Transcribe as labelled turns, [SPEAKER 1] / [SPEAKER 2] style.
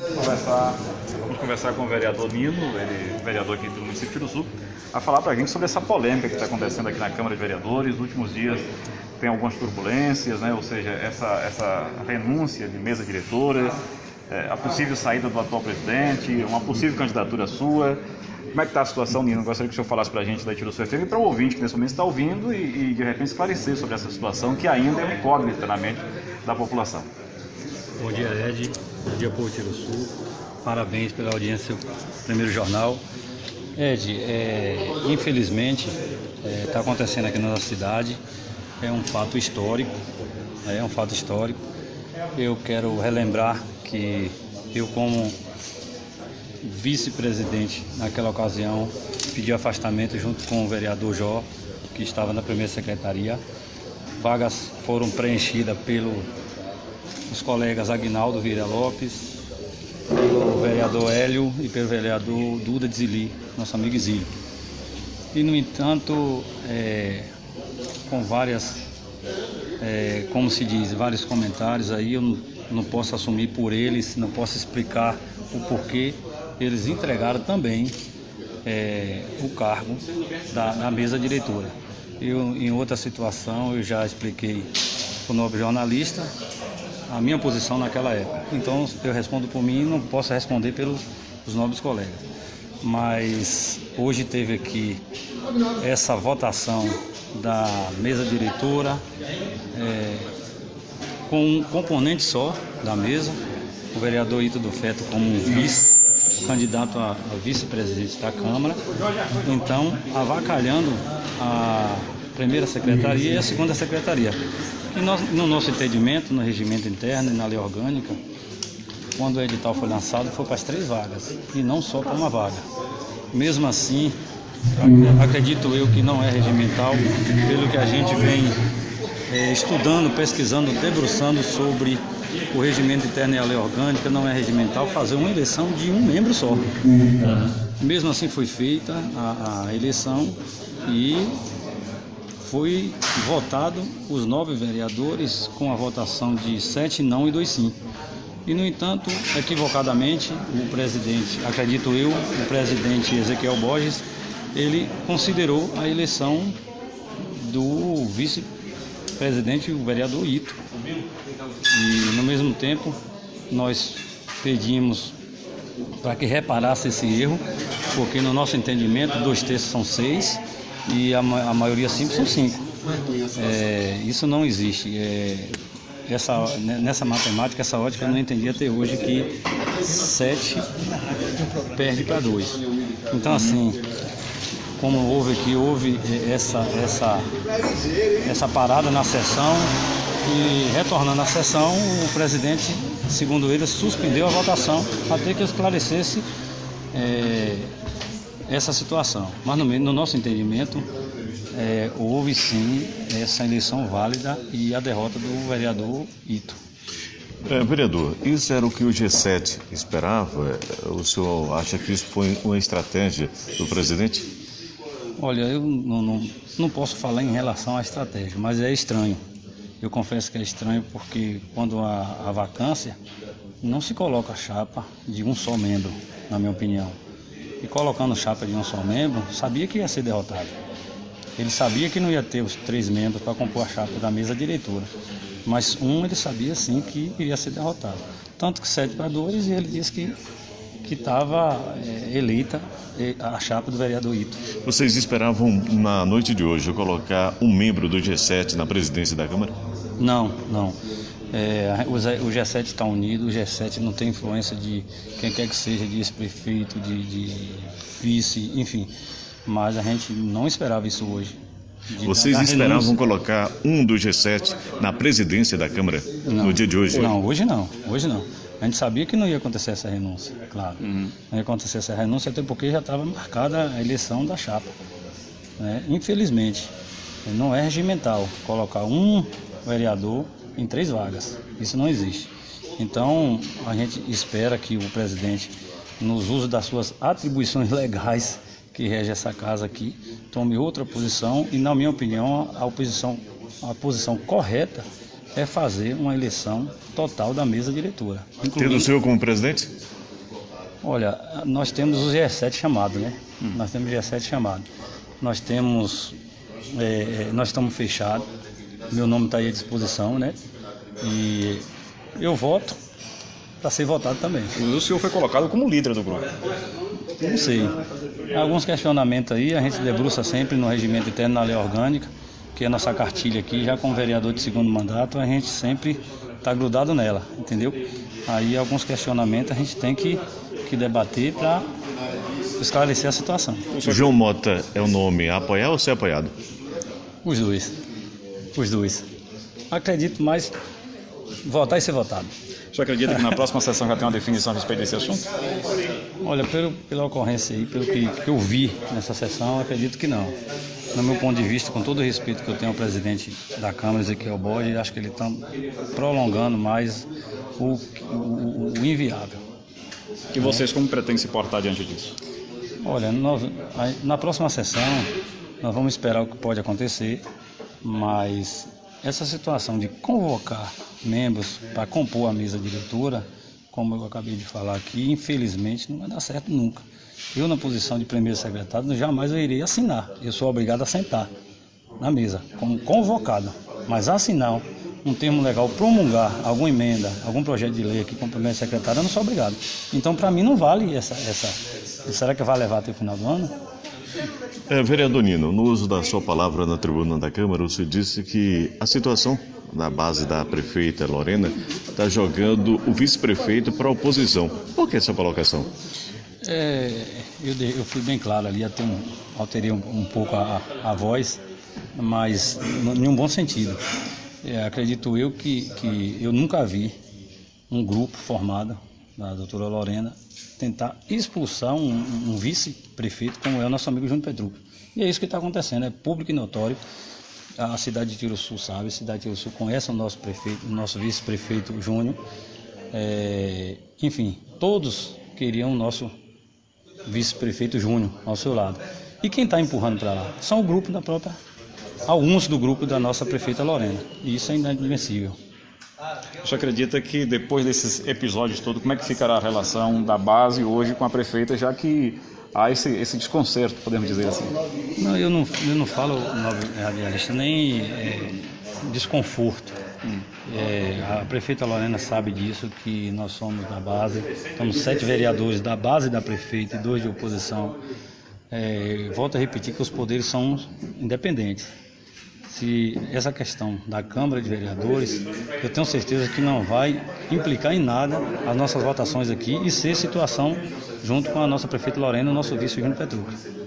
[SPEAKER 1] Vamos conversar com o vereador Nino, ele vereador aqui do município de Sul, a falar para a gente sobre essa polêmica que está acontecendo aqui na Câmara de Vereadores. Nos últimos dias tem algumas turbulências, né? Ou seja, essa renúncia de mesa diretora, a possível saída do atual presidente, uma possível candidatura sua. Como é que está a situação, Nino? Gostaria que o senhor falasse para a gente da Tiroceu FM e para o ouvinte que nesse momento está ouvindo e de repente esclarecer sobre essa situação que ainda é uma incógnita na mente da população.
[SPEAKER 2] Bom dia, Ed. Bom dia, povo de Tiroceu. Parabéns pela audiência do primeiro jornal. Ed, infelizmente, está acontecendo aqui na nossa cidade. É um fato histórico. Eu quero relembrar que eu, como vice-presidente naquela ocasião, pedi afastamento junto com o vereador Jó, que estava na primeira secretaria. Vagas foram preenchidas pelos colegas Aguinaldo Vieira Lopes, pelo vereador Hélio e pelo vereador Duda Zili, nosso amigo Zili. E, no entanto, com vários comentários aí, eu não posso assumir por eles, não posso explicar o porquê eles entregaram também o cargo da mesa diretora. Eu, em outra situação, eu já expliquei para o nobre jornalista a minha posição naquela época. Então, eu respondo por mim e não posso responder pelos nobres colegas. Mas hoje teve aqui essa votação da mesa diretora, com um componente só da mesa, o vereador Ito do Feto como candidato a vice-presidente da Câmara, então avacalhando a primeira secretaria e a segunda secretaria. E no nosso entendimento, no regimento interno e na lei orgânica, quando o edital foi lançado, foi para as 3 vagas e não só para uma vaga. Mesmo assim, acredito eu que não é regimental, pelo que a gente vem estudando, pesquisando, debruçando sobre o regimento interno e a lei orgânica, não é regimental fazer uma eleição de um membro só. Mesmo assim foi feita a eleição e foi votado os 9 vereadores com a votação de 7 não e 2 sim. E, no entanto, equivocadamente, o presidente, acredito eu, o presidente Ezequiel Borges, ele considerou a eleição do vice-presidente, o vereador Ito. E, no mesmo tempo, nós pedimos para que reparasse esse erro, porque, no nosso entendimento, 2/3 são 6 e a maioria simples são 5. Isso não existe. Nessa matemática, essa ótica, eu não entendi até hoje que 7 perde para 2. Então, assim, como houve essa parada na sessão e retornando à sessão, o presidente, segundo ele, suspendeu a votação até que esclarecesse essa situação. Mas no nosso entendimento, houve sim essa eleição válida e a derrota do vereador Ito.
[SPEAKER 3] Vereador, isso era o que o G7 esperava? O senhor acha que isso foi uma estratégia do presidente?
[SPEAKER 2] Olha, eu não posso falar em relação à estratégia, mas é estranho. Eu confesso que é estranho porque quando há vacância, não se coloca chapa de um só membro, na minha opinião. E colocando chapa de um só membro, sabia que ia ser derrotado. Ele sabia que não ia ter os 3 membros para compor a chapa da mesa diretora, mas ele sabia sim que iria ser derrotado. Tanto que 7 para 2, e ele disse que estava eleita a chapa do vereador Ito.
[SPEAKER 3] Vocês esperavam na noite de hoje colocar um membro do G7 na presidência da Câmara?
[SPEAKER 2] Não. O G7 está unido, o G7 não tem influência de quem quer que seja, de ex-prefeito, de vice, enfim. Mas a gente não esperava isso hoje.
[SPEAKER 3] Vocês esperavam colocar um do G7 na presidência da Câmara no dia de hoje?
[SPEAKER 2] Não, hoje não. A gente sabia que não ia acontecer essa renúncia, claro. Não ia acontecer essa renúncia, até porque já estava marcada a eleição da chapa. Infelizmente, não é regimental colocar um vereador em 3 vagas. Isso não existe. Então, a gente espera que o presidente, nos usos das suas atribuições legais que rege essa casa aqui, tome outra posição e, na minha opinião, a posição correta é fazer uma eleição total da mesa diretora.
[SPEAKER 3] Tendo o senhor como presidente?
[SPEAKER 2] Olha, nós temos os G7 chamados, né? Nós temos G7 chamados. Nós estamos fechados. Meu nome está aí à disposição, né? E eu voto para ser votado também.
[SPEAKER 1] O senhor foi colocado como líder do grupo.
[SPEAKER 2] Não sei. Alguns questionamentos aí, a gente debruça sempre no regimento interno, na lei orgânica, que é a nossa cartilha aqui, já como vereador de segundo mandato, a gente sempre está grudado nela, entendeu? Aí alguns questionamentos a gente tem que debater para esclarecer a situação.
[SPEAKER 3] João Mota é o nome a apoiar ou ser apoiado?
[SPEAKER 2] Os dois. Acredito mais votar e ser votado.
[SPEAKER 1] O senhor acredita que na próxima sessão já tem uma definição a respeito desse assunto?
[SPEAKER 2] Olha, pela ocorrência aí, pelo que eu vi nessa sessão, acredito que não. No meu ponto de vista, com todo o respeito que eu tenho ao presidente da Câmara, Ezequiel Borges, acho que ele está prolongando mais o inviável.
[SPEAKER 1] E vocês como pretendem se portar diante disso?
[SPEAKER 2] Olha, na próxima sessão, nós vamos esperar o que pode acontecer, mas essa situação de convocar membros para compor a mesa diretora, como eu acabei de falar aqui, infelizmente não vai dar certo nunca. Eu, na posição de primeiro secretário, jamais eu irei assinar. Eu sou obrigado a sentar na mesa, como convocado. Mas assinar um termo legal, promulgar alguma emenda, algum projeto de lei aqui como primeiro secretário, eu não sou obrigado. Então, para mim, não vale essa. Será que vai levar até o final do ano?
[SPEAKER 3] Vereador Nino, no uso da sua palavra na tribuna da Câmara, você disse que a situação na base da prefeita Lorena está jogando o vice-prefeito para a oposição. Por que essa colocação?
[SPEAKER 2] Eu fui bem claro ali, até alterei um pouco a voz, mas em um bom sentido. Acredito eu que eu nunca vi um grupo formado da doutora Lorena tentar expulsar um vice-prefeito como é o nosso amigo Júnior Petrucci. E é isso que está acontecendo, é público e notório. A cidade de Tiruçu sabe, a cidade de Tiruçu conhece o nosso prefeito, o nosso vice-prefeito Júnior. Enfim, todos queriam o nosso vice-prefeito Júnior ao seu lado. E quem está empurrando para lá? São o grupo alguns do grupo da nossa prefeita Lorena. E isso é inadmissível.
[SPEAKER 1] Você acredita que depois desses episódios todos, como é que ficará a relação da base hoje com a prefeita, já que há esse desconcerto, podemos dizer assim?
[SPEAKER 2] Não, eu não falo radialista, nem desconforto. A prefeita Lorena sabe disso, que nós somos da base, estamos 7 vereadores da base da prefeita e 2 de oposição. Volto a repetir que os poderes são independentes. Se essa questão da Câmara de Vereadores, eu tenho certeza que não vai implicar em nada as nossas votações aqui e ser situação junto com a nossa prefeita Lorena e o nosso vice Júnior Petrucci.